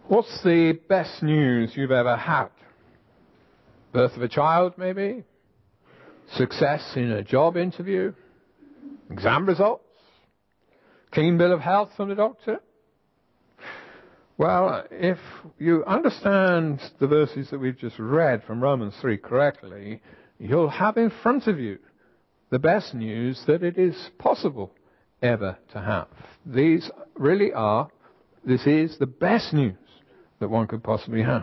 What's the best news you've ever had? Birth of a child, maybe? Success in a job interview? Exam results? Clean bill of health from the doctor? Well, if you understand the verses that we've just read from Romans 3 correctly, you'll have in front of you the best news that it is possible ever to have. This is the best news that one could possibly have.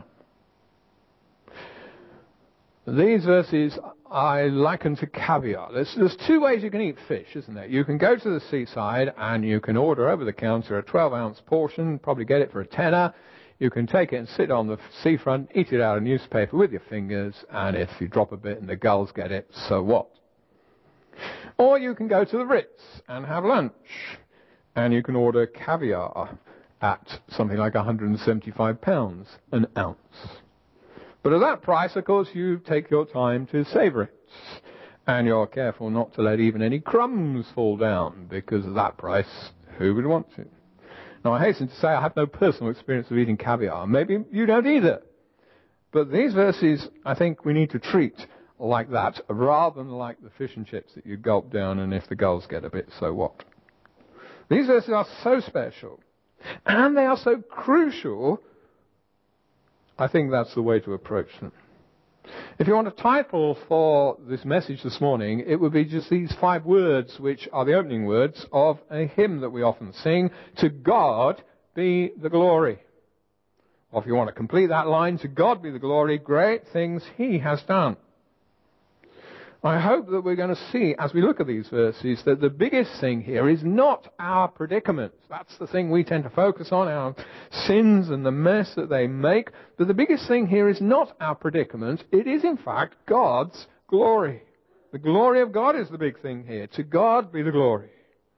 These verses I liken to caviar. There's two ways you can eat fish, isn't there? You can go to the seaside and you can order over the counter a 12-ounce portion, probably get it for a tenner. You can take it and sit on the seafront, eat it out of newspaper with your fingers, and if you drop a bit and the gulls get it, so what? Or you can go to the Ritz and have lunch, and you can order caviar at something like £175 an ounce. But at that price, of course, you take your time to savour it. And you're careful not to let even any crumbs fall down, because at that price, who would want to? Now, I hasten to say I have no personal experience of eating caviar. Maybe you don't either. But these verses, I think we need to treat like that, rather than like the fish and chips that you gulp down, and if the gulls get a bit, so what? These verses are so special, and they are so crucial, I think that's the way to approach them. If you want a title for this message this morning, it would be just these 5 words, which are the opening words of a hymn that we often sing, "To God be the glory." Or if you want to complete that line, "To God be the glory, great things He has done." I hope that we're going to see, as we look at these verses, that the biggest thing here is not our predicament. That's the thing we tend to focus on, our sins and the mess that they make. But the biggest thing here is not our predicament. It is, in fact, God's glory. The glory of God is the big thing here. To God be the glory.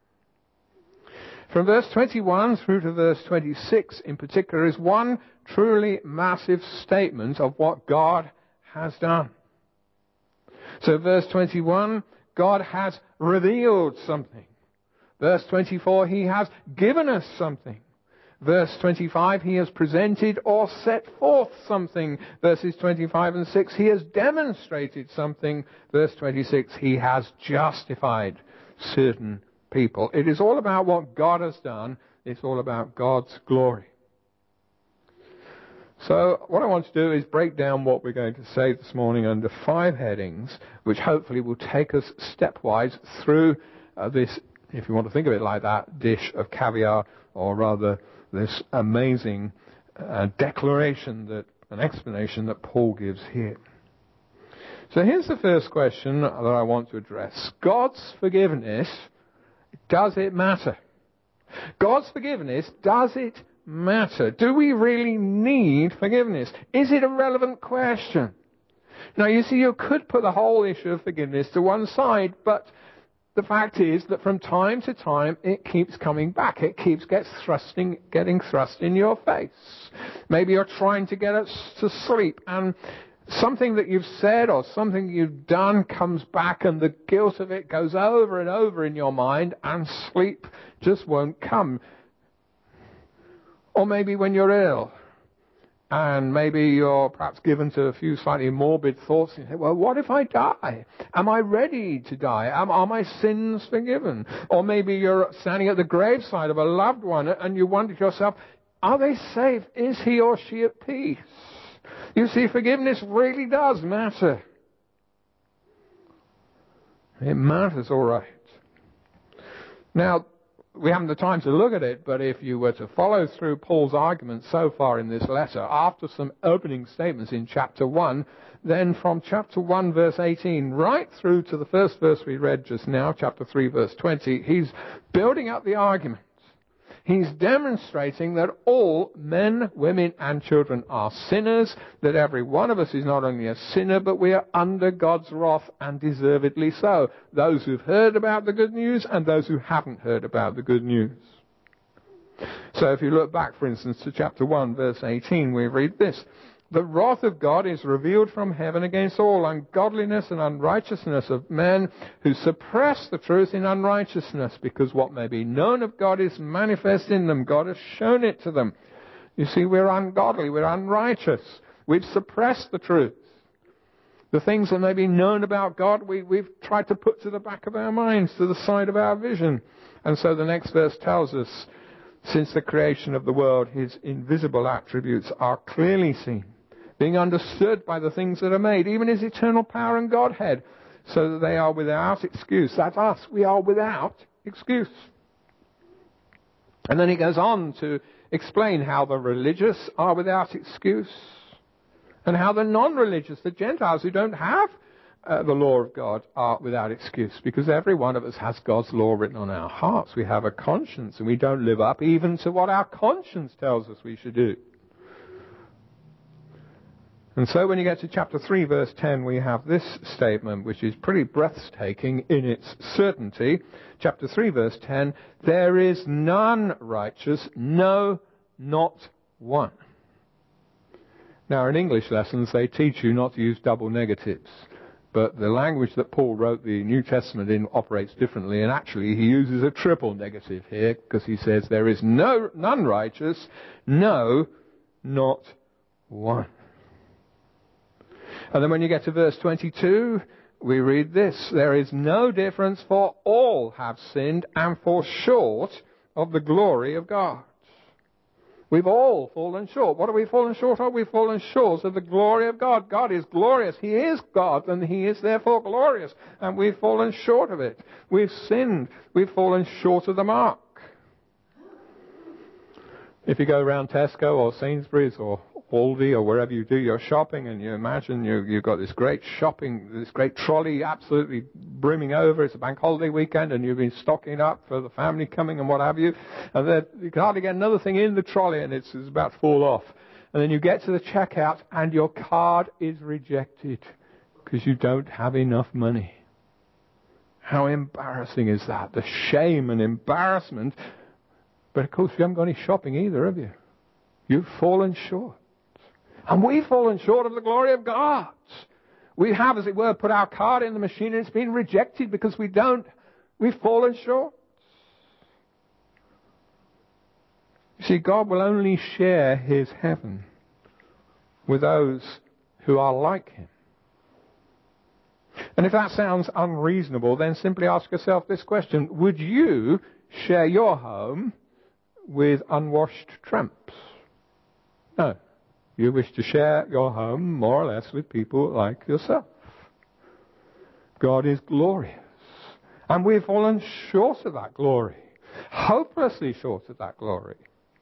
From verse 21 through to verse 26 in particular is one truly massive statement of what God has done. So verse 21, God has revealed something. Verse 24, He has given us something. Verse 25, He has presented or set forth something. Verses 25 and 6, He has demonstrated something. Verse 26, He has justified certain people. It is all about what God has done. It's all about God's glory. So what I want to do is break down what we're going to say this morning under 5 headings, which hopefully will take us stepwise through this, if you want to think of it like that, dish of caviar, or rather this amazing declaration, an explanation that Paul gives here. So here's the first question that I want to address. God's forgiveness, does it matter? God's forgiveness, does it matter? Do we really need forgiveness? Is it a relevant question? Now, you see, you could put the whole issue of forgiveness to one side, but the fact is that from time to time it keeps coming back. It keeps getting thrust in your face. Maybe you're trying to get us to sleep, and something that you've said or something you've done comes back, and the guilt of it goes over and over in your mind, and sleep just won't come. Or maybe when you're ill, and maybe you're perhaps given to a few slightly morbid thoughts, and you say, well, what if I die? Am I ready to die? Are my sins forgiven? Or maybe you're standing at the graveside of a loved one, and you wonder to yourself, are they safe? Is he or she at peace? You see, forgiveness really does matter. It matters, all right. Now, we haven't the time to look at it, but if you were to follow through Paul's argument so far in this letter, after some opening statements in chapter 1, then from chapter 1 verse 18 right through to the first verse we read just now, chapter 3 verse 20, he's building up the argument. He's demonstrating that all men, women, and children are sinners, that every one of us is not only a sinner, but we are under God's wrath, and deservedly so. Those who've heard about the good news and those who haven't heard about the good news. So if you look back, for instance, to chapter 1, verse 18, we read this. The wrath of God is revealed from heaven against all ungodliness and unrighteousness of men who suppress the truth in unrighteousness, because what may be known of God is manifest in them. God has shown it to them. You see, we're ungodly, we're unrighteous. We've suppressed the truth. The things that may be known about God, we've tried to put to the back of our minds, to the side of our vision. And so the next verse tells us, since the creation of the world, his invisible attributes are clearly seen, being understood by the things that are made, even his eternal power and Godhead, so that they are without excuse. That's us. We are without excuse. And then he goes on to explain how the religious are without excuse and how the non-religious, the Gentiles who don't have the law of God, are without excuse, because every one of us has God's law written on our hearts. We have a conscience, and we don't live up even to what our conscience tells us we should do. And so when you get to chapter 3, verse 10, we have this statement, which is pretty breathtaking in its certainty. Chapter 3, verse 10, there is none righteous, no, not one. Now, in English lessons, they teach you not to use double negatives. But the language that Paul wrote the New Testament in operates differently, and actually he uses a triple negative here, because he says there is none righteous, no, not one. And then when you get to verse 22, we read this, there is no difference, for all have sinned and fall short of the glory of God. We've all fallen short. What have we fallen short of? We've fallen short of the glory of God. God is glorious. He is God, and he is therefore glorious. And we've fallen short of it. We've sinned. We've fallen short of the mark. If you go around Tesco or Sainsbury's or Aldi or wherever you do your shopping, and you imagine you've got this great trolley absolutely brimming over. It's a bank holiday weekend, and you've been stocking up for the family coming and what have you. And then you can hardly get another thing in the trolley, and it's about to fall off. And then you get to the checkout, and your card is rejected because you don't have enough money. How embarrassing is that? The shame and embarrassment. But of course, you haven't got any shopping either, have you? You've fallen short. And we've fallen short of the glory of God. We have, as it were, put our card in the machine, and it's been rejected because we've fallen short. You see, God will only share his heaven with those who are like him. And if that sounds unreasonable, then simply ask yourself this question. Would you share your home with unwashed tramps? No. You wish to share your home more or less with people like yourself. God is glorious. And we've fallen short of that glory. Hopelessly short of that glory.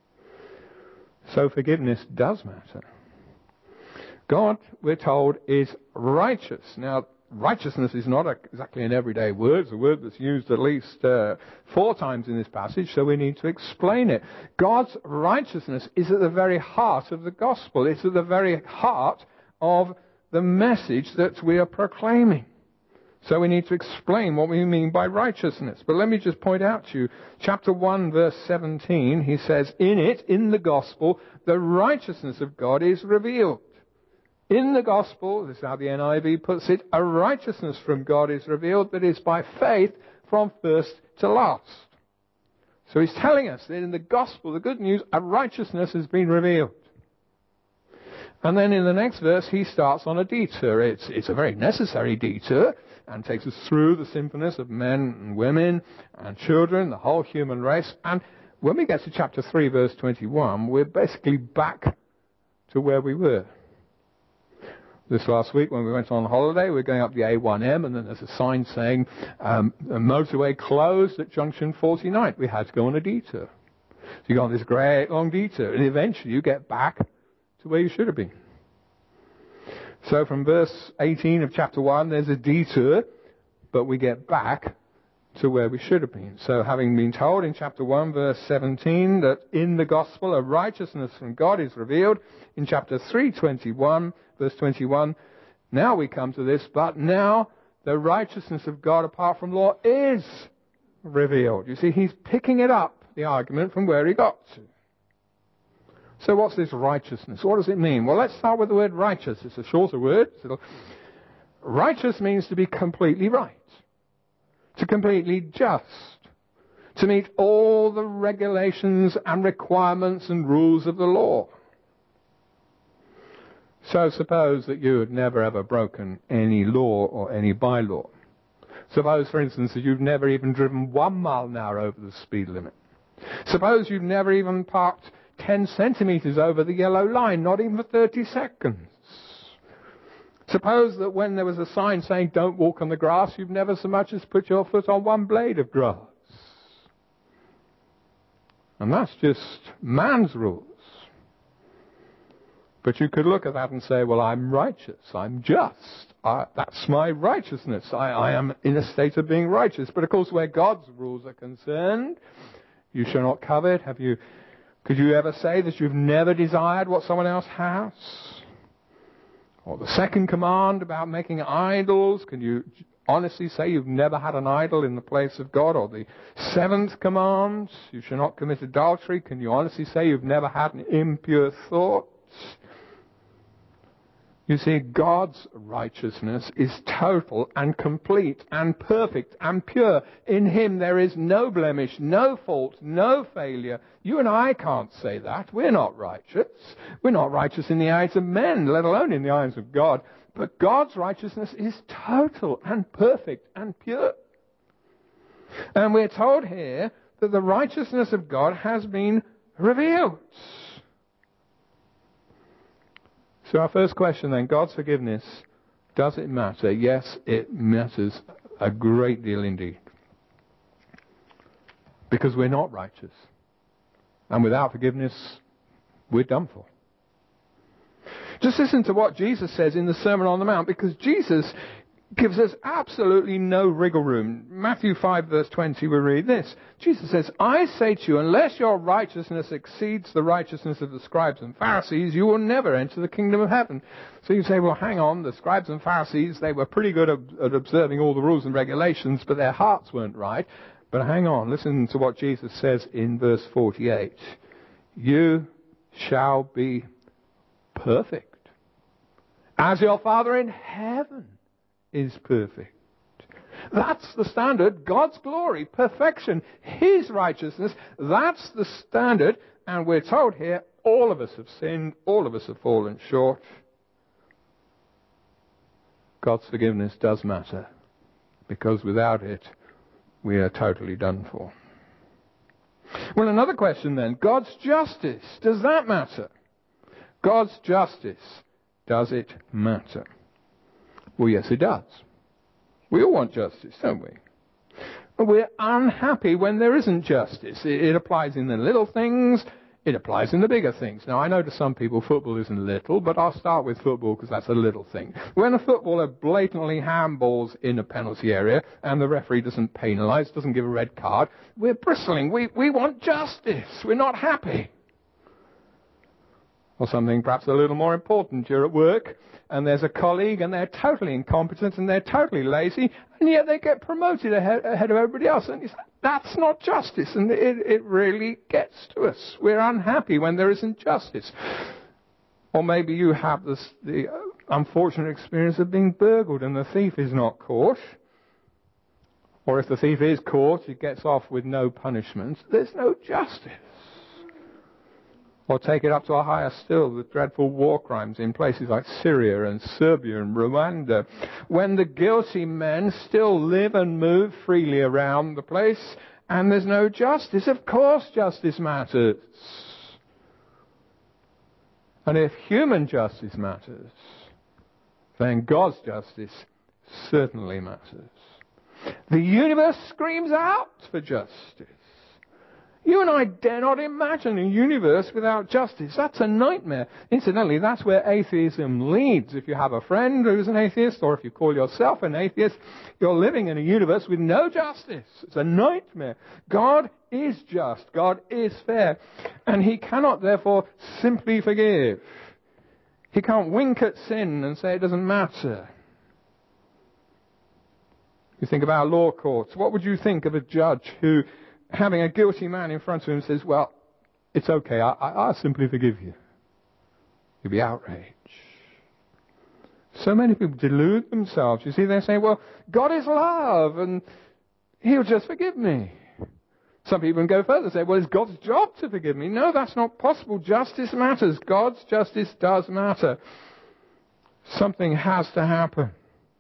So forgiveness does matter. God, we're told, is righteous. Now, righteousness is not exactly an everyday word. It's a word that's used at least 4 times in this passage, so we need to explain it. God's righteousness is at the very heart of the gospel. It's at the very heart of the message that we are proclaiming. So we need to explain what we mean by righteousness. But let me just point out to you, chapter 1, verse 17, he says, in the gospel, the righteousness of God is revealed. In the gospel, this is how the NIV puts it, a righteousness from God is revealed that is by faith from first to last. So he's telling us that in the gospel, the good news, a righteousness has been revealed. And then in the next verse, he starts on a detour. It's a very necessary detour, and takes us through the sinfulness of men and women and children, the whole human race. And when we get to chapter 3, verse 21, we're basically back to where we were. This last week when we went on holiday, we were going up the A1M, and then there's a sign saying, a motorway closed at junction 49. We had to go on a detour. So you go on this great long detour, and eventually you get back to where you should have been. So from verse 18 of chapter 1, there's a detour, but we get back to where we should have been. So having been told in chapter 1, verse 17, that in the gospel a righteousness from God is revealed, in chapter 3, verse 21, now we come to this, but now the righteousness of God apart from law is revealed. You see, he's picking it up, the argument, from where he got to. So what's this righteousness? What does it mean? Well, let's start with the word righteous. It's a shorter word. Righteous means to be completely right, to completely just, to meet all the regulations and requirements and rules of the law. So suppose that you had never ever broken any law or any bylaw. Suppose, for instance, that you've never even driven 1 mile an hour over the speed limit. Suppose you've never even parked 10 centimetres over the yellow line, not even for 30 seconds. Suppose that when there was a sign saying don't walk on the grass, you've never so much as put your foot on one blade of grass. And that's just man's rules. But you could look at that and say, well, I'm righteous, I'm just. That's my righteousness. I am in a state of being righteous. But of course, where God's rules are concerned, you shall not covet. Could you ever say that you've never desired what someone else has? Or the second command about making idols, can you honestly say you've never had an idol in the place of God? Or the seventh command, you shall not commit adultery, can you honestly say you've never had an impure thought? You see, God's righteousness is total and complete and perfect and pure. In Him there is no blemish, no fault, no failure. You and I can't say that. We're not righteous. We're not righteous in the eyes of men, let alone in the eyes of God. But God's righteousness is total and perfect and pure. And we're told here that the righteousness of God has been revealed. So our first question then, God's forgiveness, does it matter? Yes, it matters a great deal indeed. Because we're not righteous. And without forgiveness, we're done for. Just listen to what Jesus says in the Sermon on the Mount, because Jesus gives us absolutely no wriggle room. Matthew 5 verse 20 we read this. Jesus says, I say to you, unless your righteousness exceeds the righteousness of the scribes and Pharisees, you will never enter the kingdom of heaven. So you say, well, hang on, the scribes and Pharisees, they were pretty good at observing all the rules and regulations, but their hearts weren't right. But hang on, listen to what Jesus says in verse 48. You shall be perfect, as your Father in heaven is perfect. That's the standard. God's glory, perfection, His righteousness, that's the standard. And we're told here, all of us have sinned, all of us have fallen short. God's forgiveness does matter, because without it, we are totally done for. Well, another question then, God's justice, does that matter? God's justice, does it matter? Well, yes, it does. We all want justice, don't we? But we're unhappy when there isn't justice. It applies in the little things. It applies in the bigger things. Now, I know to some people football isn't little, but I'll start with football because that's a little thing. When a footballer blatantly handballs in a penalty area and the referee doesn't penalise, doesn't give a red card, we're bristling. We want justice. We're not happy. Or something perhaps a little more important. You're at work and there's a colleague and they're totally incompetent and they're totally lazy, and yet they get promoted ahead of everybody else. And that's not justice, and it really gets to us. We're unhappy when there isn't justice. Or maybe you have the unfortunate experience of being burgled and the thief is not caught. Or if the thief is caught, he gets off with no punishment. There's no justice. Or take it up to a higher still, the dreadful war crimes in places like Syria and Serbia and Rwanda, when the guilty men still live and move freely around the place and there's no justice. Of course justice matters. And if human justice matters, then God's justice certainly matters. The universe screams out for justice. You and I dare not imagine a universe without justice. That's a nightmare. Incidentally, that's where atheism leads. If you have a friend who's an atheist, or if you call yourself an atheist, you're living in a universe with no justice. It's a nightmare. God is just. God is fair. And He cannot, therefore, simply forgive. He can't wink at sin and say it doesn't matter. You think about law courts. What would you think of a judge who, having a guilty man in front of him, says, well, it's okay, I'll simply forgive you? You'd be outraged. So many people delude themselves. You see, they say, well, God is love and He'll just forgive me. Some people can go further and say, well, it's God's job to forgive me. No, that's not possible. Justice matters. God's justice does matter. Something has to happen.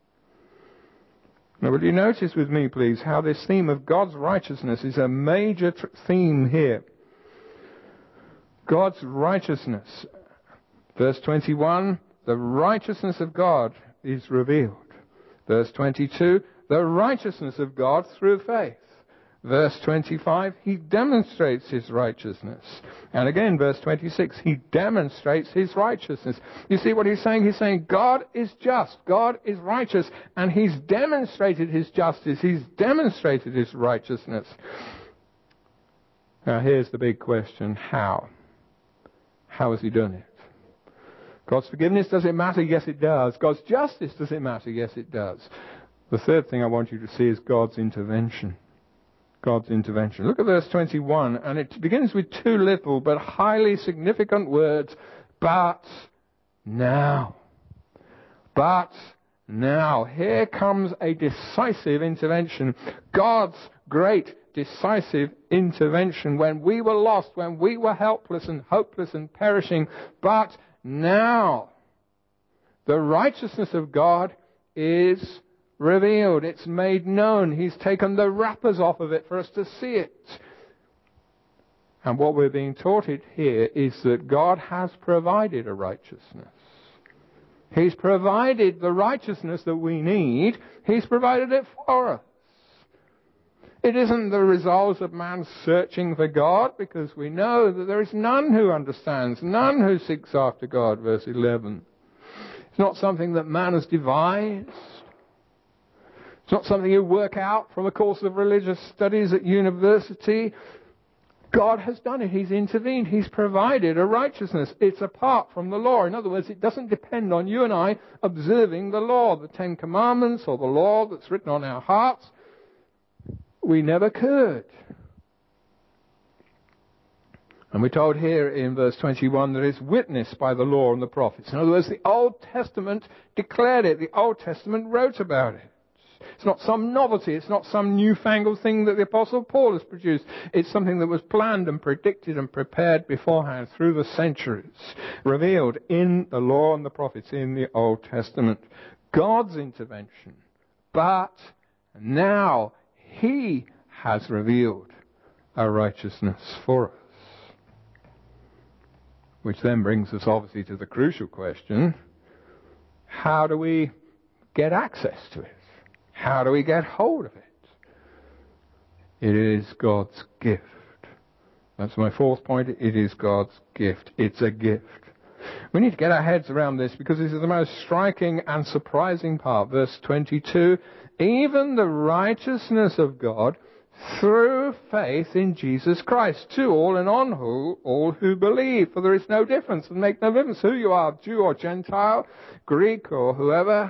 Now, will you notice with me, please, how this theme of God's righteousness is a major theme here. God's righteousness. Verse 21, the righteousness of God is revealed. Verse 22, the righteousness of God through faith. Verse 25, he demonstrates his righteousness. And again, verse 26, he demonstrates his righteousness. You see what he's saying? He's saying God is just, God is righteous, and he's demonstrated his justice, he's demonstrated his righteousness. Now here's the big question, how? How has he done it? God's forgiveness, does it matter? Yes, it does. God's justice, does it matter? Yes, it does. The third thing I want you to see is God's intervention. God's intervention. Look at verse 21, and it begins with two little but highly significant words, but now. But now. Here comes a decisive intervention. God's great decisive intervention when we were lost, when we were helpless and hopeless and perishing. But now, the righteousness of God is revealed. It's made known. He's taken the wrappers off of it for us to see it. And what we're being taught here is that God has provided a righteousness. He's provided the righteousness that we need. He's provided it for us. It isn't the result of man searching for God, because we know that there is none who understands, none who seeks after God, verse 11. It's not something that man has devised. It's not something you work out from a course of religious studies at university. God has done it. He's intervened. He's provided a righteousness. It's apart from the law. In other words, it doesn't depend on you and I observing the law, the Ten Commandments, or the law that's written on our hearts. We never could. And we're told here in verse 21 that it's witnessed by the law and the prophets. In other words, the Old Testament declared it. The Old Testament wrote about it. It's not some novelty. It's not some newfangled thing that the Apostle Paul has produced. It's something that was planned and predicted and prepared beforehand through the centuries, revealed in the law and the prophets in the Old Testament. God's intervention. But now he has revealed a righteousness for us. Which then brings us obviously to the crucial question, how do we get access to it? How do we get hold of it? It is God's gift. That's my fourth point. It is God's gift. It's a gift. We need to get our heads around this because this is the most striking and surprising part. Verse 22, even the righteousness of God through faith in Jesus Christ, to all and on all who believe. For there is no difference, and make no difference who you are, Jew or Gentile, Greek or whoever.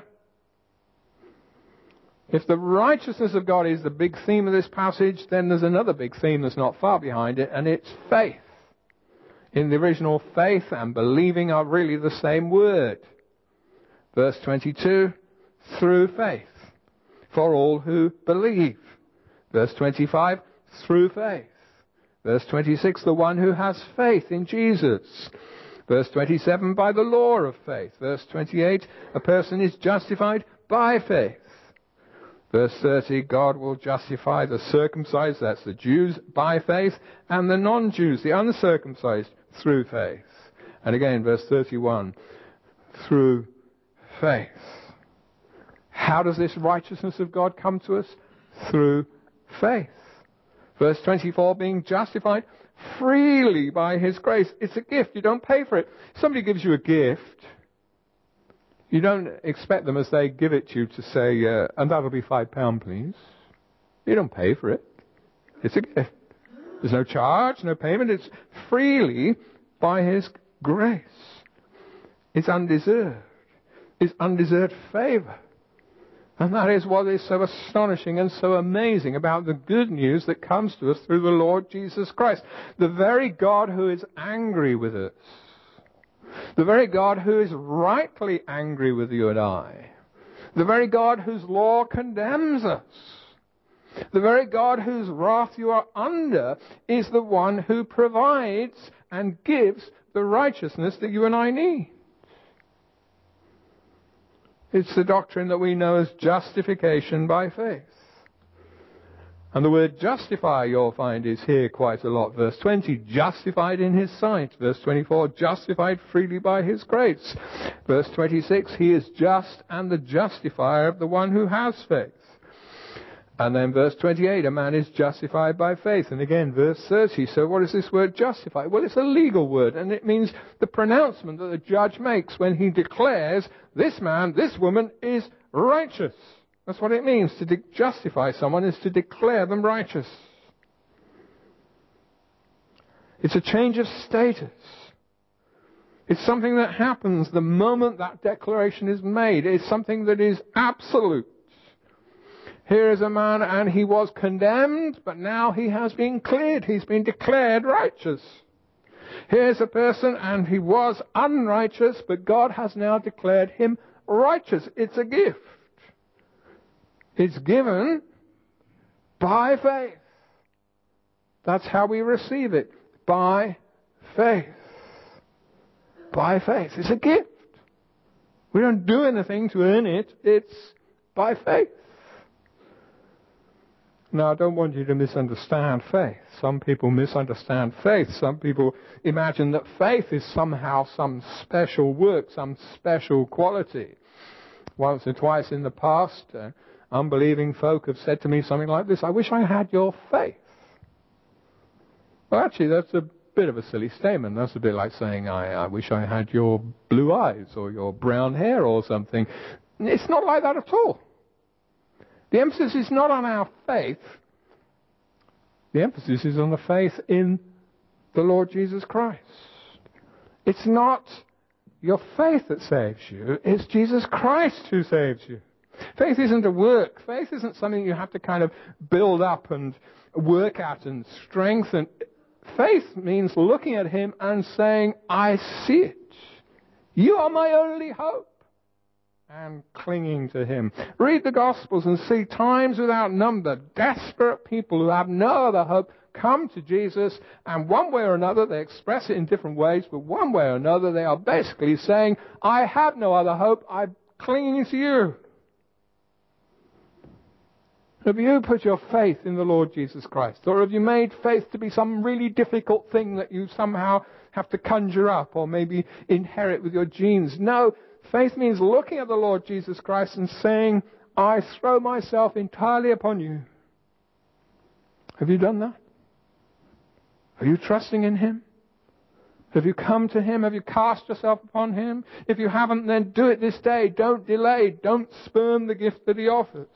If the righteousness of God is the big theme of this passage, then there's another big theme that's not far behind it, and it's faith. In the original, faith and believing are really the same word. Verse 22, through faith, for all who believe. Verse 25, through faith. Verse 26, the one who has faith in Jesus. Verse 27, by the law of faith. Verse 28, a person is justified by faith. Verse 30, God will justify the circumcised, that's the Jews, by faith, and the non-Jews, the uncircumcised, through faith. And again, verse 31, through faith. How does this righteousness of God come to us? Through faith. Verse 24, being justified freely by his grace. It's a gift. You don't pay for it. Somebody gives you a gift. You don't expect them as they give it to you to say, and that'll be £5, please. You don't pay for it. It's a gift. There's no charge, no payment. It's freely by his grace. It's undeserved. It's undeserved favor. And that is what is so astonishing and so amazing about the good news that comes to us through the Lord Jesus Christ. The very God who is angry with us. The very God who is rightly angry with you and I. The very God whose law condemns us. The very God whose wrath you are under is the one who provides and gives the righteousness that you and I need. It's the doctrine that we know as justification by faith. And the word justify, you'll find, is here quite a lot. Verse 20, justified in his sight. Verse 24, justified freely by his grace. Verse 26, he is just and the justifier of the one who has faith. And then verse 28, a man is justified by faith. And again, verse 30, so what is this word justify? Well, it's a legal word, and it means the pronouncement that the judge makes when he declares this man, this woman is righteous. That's what it means. To justify someone is to declare them righteous. It's a change of status. It's something that happens the moment that declaration is made. It's something that is absolute. Here is a man and he was condemned, but now he has been cleared. He's been declared righteous. Here's a person and he was unrighteous, but God has now declared him righteous. It's a gift. It's given by faith. That's how we receive it. By faith. By faith. It's a gift. We don't do anything to earn it. It's by faith. Now, I don't want you to misunderstand faith. Some people misunderstand faith. Some people imagine that faith is somehow some special work, some special quality. Once or twice in the past, unbelieving folk have said to me something like this: I wish I had your faith. Well, actually, that's a bit of a silly statement. That's a bit like saying, I wish I had your blue eyes or your brown hair or something. It's not like that at all. The emphasis is not on our faith. The emphasis is on the faith in the Lord Jesus Christ. It's not your faith that saves you. It's Jesus Christ who saves you. Faith isn't a work. Faith isn't something you have to kind of build up and work at and strengthen. Faith means looking at him and saying, I see it. You are my only hope. And clinging to him. Read the Gospels and see times without number, desperate people who have no other hope come to Jesus, and one way or another, they express it in different ways, but one way or another they are basically saying, I have no other hope, I'm clinging to you. Have you put your faith in the Lord Jesus Christ? Or have you made faith to be some really difficult thing that you somehow have to conjure up or maybe inherit with your genes? No. Faith means looking at the Lord Jesus Christ and saying, I throw myself entirely upon you. Have you done that? Are you trusting in him? Have you come to him? Have you cast yourself upon him? If you haven't, then do it this day. Don't delay. Don't spurn the gift that he offers.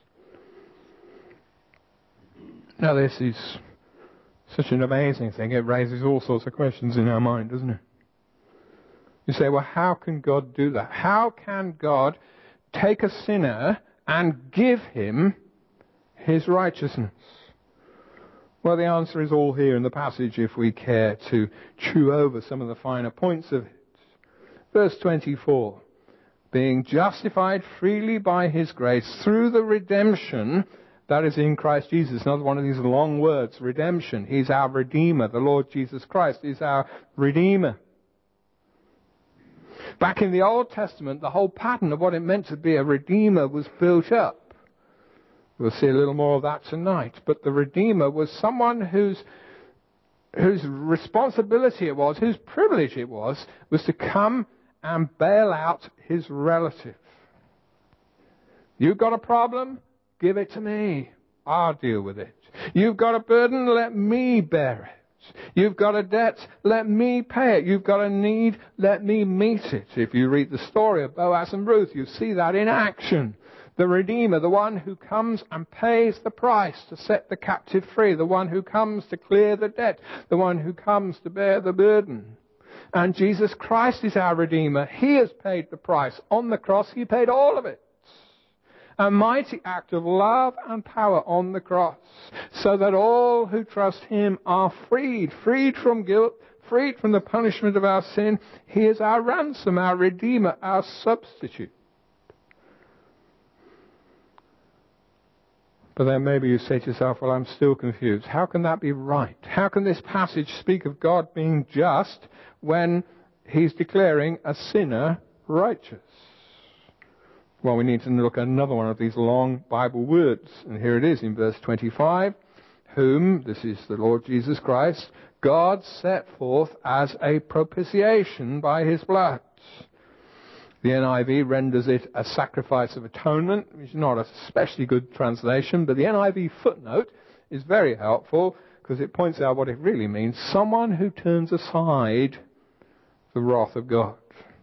Now, this is such an amazing thing. It raises all sorts of questions in our mind, doesn't it? You say, well, how can God do that? How can God take a sinner and give him his righteousness? Well, the answer is all here in the passage if we care to chew over some of the finer points of it. Verse 24, being justified freely by his grace through the redemption that is in Christ Jesus. Another one of these long words, redemption. He's our Redeemer. The Lord Jesus Christ is our Redeemer. Back in the Old Testament, the whole pattern of what it meant to be a Redeemer was built up. We'll see a little more of that tonight. But the Redeemer was someone whose responsibility it was, whose privilege it was to come and bail out his relative. You've got a problem? Give it to me. I'll deal with it. You've got a burden? Let me bear it. You've got a debt, let me pay it. You've got a need, let me meet it. If you read the story of Boaz and Ruth, you see that in action. The Redeemer, the one who comes and pays the price to set the captive free, the one who comes to clear the debt, the one who comes to bear the burden. And Jesus Christ is our Redeemer. He has paid the price. On the cross, he paid all of it. A mighty act of love and power on the cross, so that all who trust him are freed from guilt, freed from the punishment of our sin. He is our ransom, our Redeemer, our substitute. But then maybe you say to yourself, well, I'm still confused. How can that be right? How can this passage speak of God being just when he's declaring a sinner righteous? Well, we need to look at another one of these long Bible words. And here it is in verse 25. Whom, this is the Lord Jesus Christ, God set forth as a propitiation by his blood. The NIV renders it a sacrifice of atonement, which is not a especially good translation, but the NIV footnote is very helpful because it points out what it really means. Someone who turns aside the wrath of God.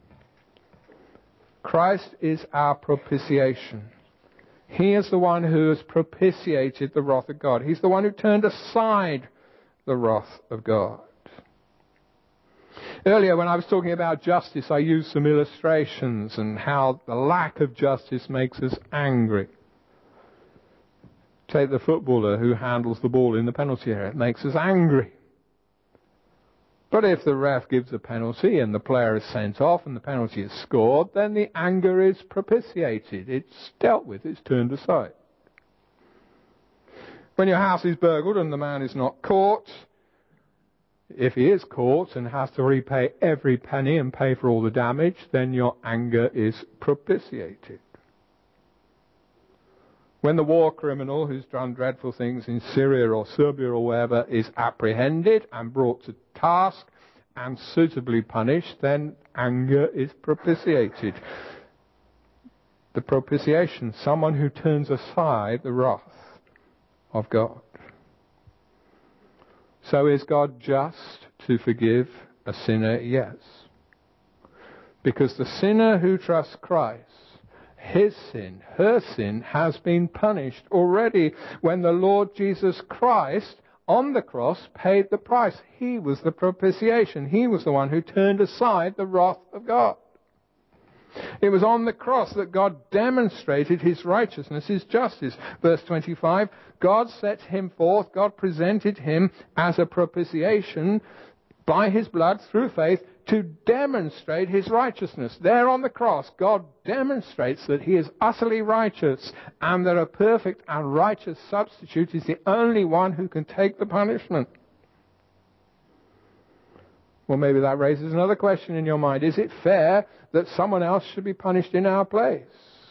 Christ is our propitiation. He is the one who has propitiated the wrath of God. He's the one who turned aside the wrath of God. Earlier, when I was talking about justice, I used some illustrations and how the lack of justice makes us angry. Take the footballer who handles the ball in the penalty area. It makes us angry. But if the ref gives a penalty and the player is sent off and the penalty is scored, then the anger is propitiated. It's dealt with. It's turned aside. When your house is burgled and the man is not caught, if he is caught and has to repay every penny and pay for all the damage, then your anger is propitiated. When the war criminal who's done dreadful things in Syria or Serbia or wherever is apprehended and brought to task and suitably punished, then anger is propitiated. The propitiation, someone who turns aside the wrath of God. So is God just to forgive a sinner? Yes. Because the sinner who trusts Christ, his sin, her sin, has been punished already when the Lord Jesus Christ on the cross paid the price. He was the propitiation. He was the one who turned aside the wrath of God. It was on the cross that God demonstrated his righteousness, his justice. Verse 25, God set him forth, God presented him as a propitiation by his blood through faith to demonstrate his righteousness. There on the cross, God demonstrates that he is utterly righteous and that a perfect and righteous substitute is the only one who can take the punishment. Well, maybe that raises another question in your mind. Is it fair that someone else should be punished in our place?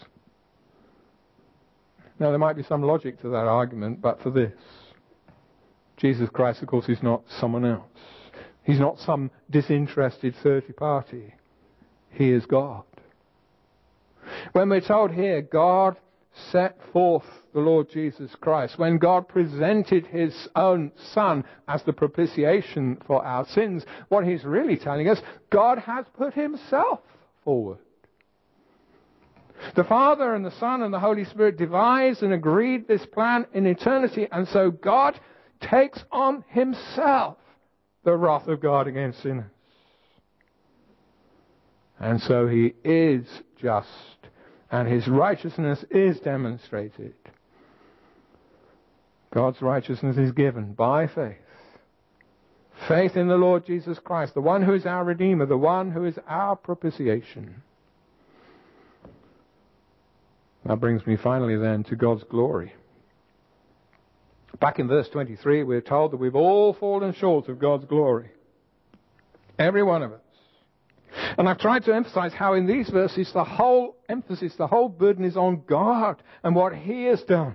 Now, there might be some logic to that argument, but for this. Jesus Christ, of course, is not someone else. He's not some disinterested third party. He is God. When we're told here, God set forth the Lord Jesus Christ, when God presented his own Son as the propitiation for our sins, what he's really telling us, God has put himself forward. The Father and the Son and the Holy Spirit devised and agreed this plan in eternity, and so God takes on himself the wrath of God against sinners. And so he is just, and his righteousness is demonstrated. God's righteousness is given by faith. Faith in the Lord Jesus Christ, the one who is our Redeemer, the one who is our propitiation. That brings me finally then to God's glory. Back in verse 23, we're told that we've all fallen short of God's glory. Every one of us. And I've tried to emphasize how in these verses the whole emphasis, the whole burden is on God and what he has done.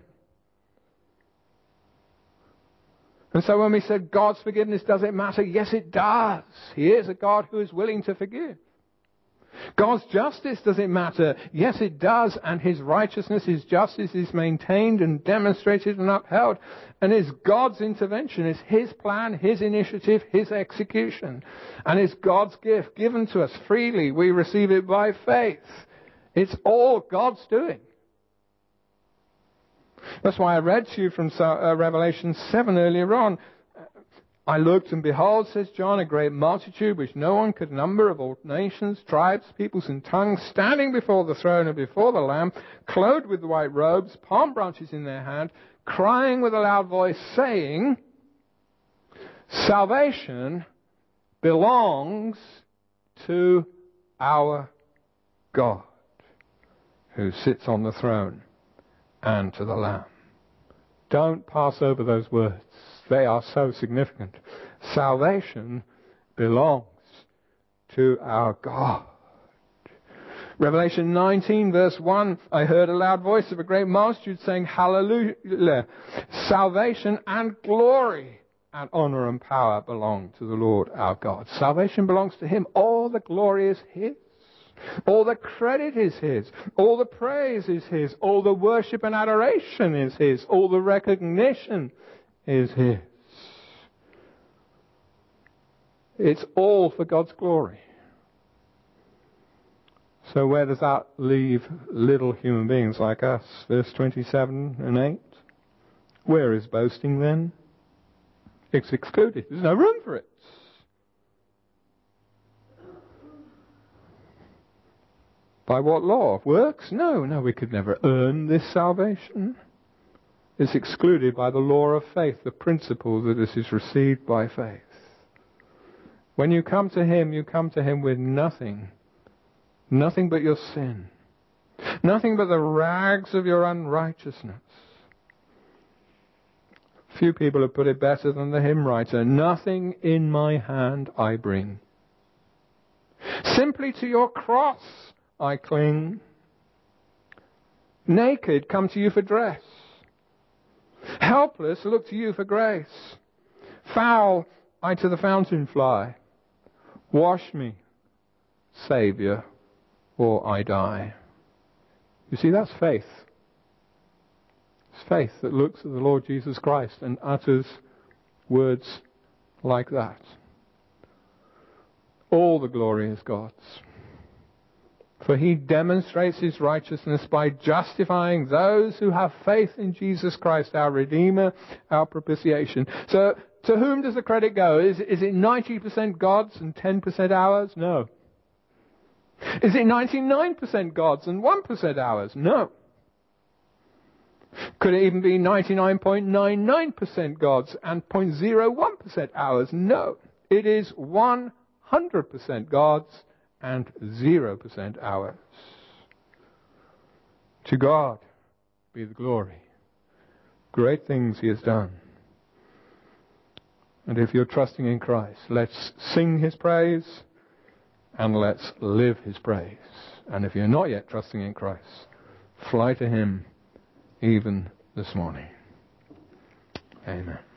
And so when we said God's forgiveness, does it matter? Yes, it does. He is a God who is willing to forgive. God's justice, does it matter? Yes, it does. And his righteousness, his justice is maintained and demonstrated and upheld. And it's God's intervention. It's his plan, his initiative, his execution. And it's God's gift given to us freely. We receive it by faith. It's all God's doing. That's why I read to you from Revelation 7 earlier on. I looked, and behold, says John, a great multitude which no one could number, of all nations, tribes, peoples, and tongues, standing before the throne and before the Lamb, clothed with white robes, palm branches in their hand, crying with a loud voice, saying, salvation belongs to our God, who sits on the throne, and to the Lamb. Don't pass over those words. They are so significant. Salvation belongs to our God. Revelation 19 verse 1, I heard a loud voice of a great multitude saying, Hallelujah! Salvation and glory and honor and power belong to the Lord our God. Salvation belongs to Him. All the glory is His. All the credit is His. All the praise is His. All the worship and adoration is His. All the recognition is His. It's all for God's glory. So where does that leave little human beings like us? Verse 27 and 8. Where is boasting then? It's excluded. There's no room for it. By what law? Works? No, we could never earn this salvation. It's excluded by the law of faith, the principle that this is received by faith. When you come to Him with nothing. Nothing but your sin. Nothing but the rags of your unrighteousness. Few people have put it better than the hymn writer. Nothing in my hand I bring. Simply to your cross I cling. Naked, come to you for dress. Helpless, look to you for grace. Foul, I to the fountain fly. Wash me, Saviour, or I die. You see, that's faith. It's faith that looks at the Lord Jesus Christ and utters words like that. All the glory is God's. For He demonstrates His righteousness by justifying those who have faith in Jesus Christ, our Redeemer, our propitiation. So, to whom does the credit go? Is it 90% God's and 10% ours? No. Is it 99% God's and 1% ours? No. Could it even be 99.99% God's and 0.01% ours? No. It is 100% God's and 0% ours. To God be the glory. Great things He has done. And if you're trusting in Christ, let's sing His praise and let's live His praise. And if you're not yet trusting in Christ, fly to Him even this morning. Amen.